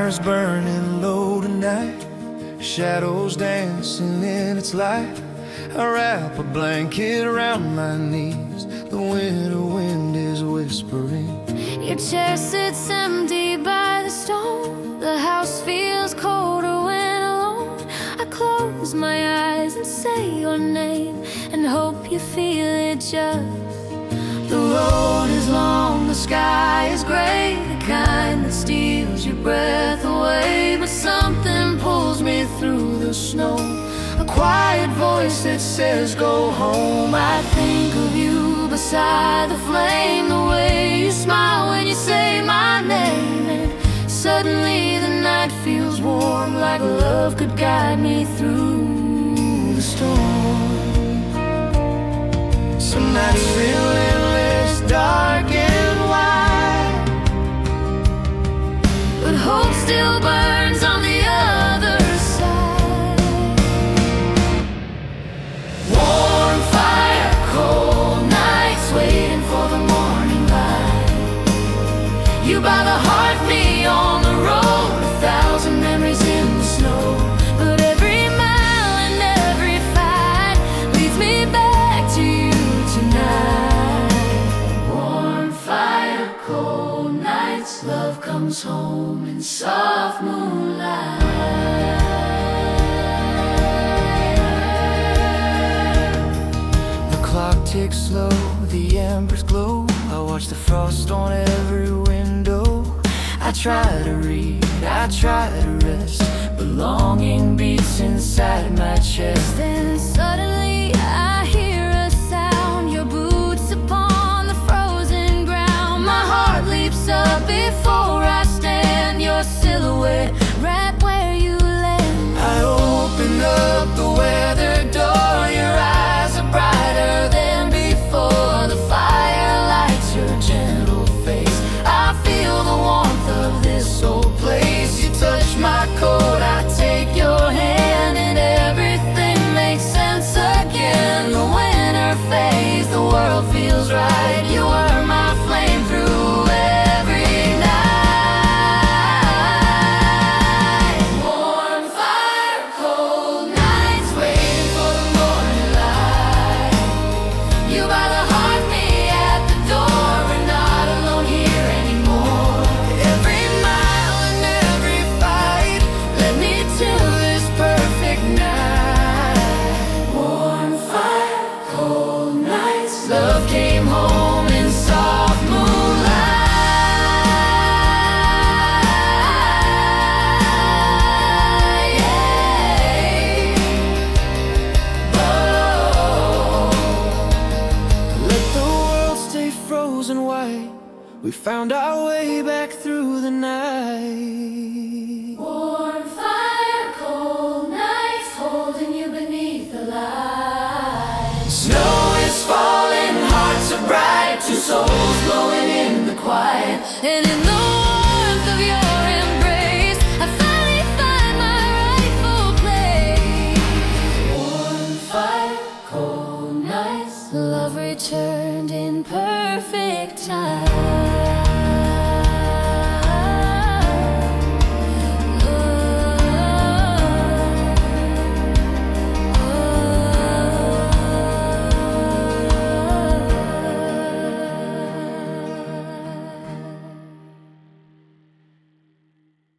fire's burning low tonight, shadows dancing in its light. I wrap a blanket around my knees, the winter wind is whispering. Your chair sits empty by the stone, the house feels colder when alone. I close my eyes and say your name and hope you feel it just. The road is long, the sky is gray, the kind that steals your breath away. But something pulls me through the snow, a quiet voice that says go home. I think of you beside the flame, the way you smile when you say my name. And suddenly the night feels warm, like love could guide me through the storm. Some nights feel endless, dark and wide, but hope still burns on the other side. warm fire, Cold nights waiting for the morning light. You by the heart, me on the road, 1,000 memories in the snow. But every mile and every fight leads me back to you tonight. Warm fire, cold nights, love comes home in soft moonlight. the clock ticks slow, the embers glow. I watch the frost on every window. I try to read, I try to rest, but longing beats inside my chest. Then suddenly I hear a sound, your boots upon the frozen ground. My heart leaps up before I stand, your silhouette right where you land. I open up the weather door, your eyes are brighter than before. The fire lights your gentle face, I feel the warmth of this old place. You touch my coat, I take your hand, and everything makes sense again. The winter fades, the world feels right. You were my flame through every night. Warm fire, cold nights waiting for the morning light. You by the heart, me at the door, we're not alone here anymore. Every mile and every fight led me to this perfect night. Warm fire, cold nights, love came home in soft moonlight. Yeah. Oh. Let the world stay frozen white, we found our way back through the night. Warm fire, cold nights, holding you beneath the light. Snow is falling, hearts are bright, two souls glowing in the quiet. And in the warmth of your embrace, I finally find my rightful place. Warm fire, cold nights, love returned in perfect time.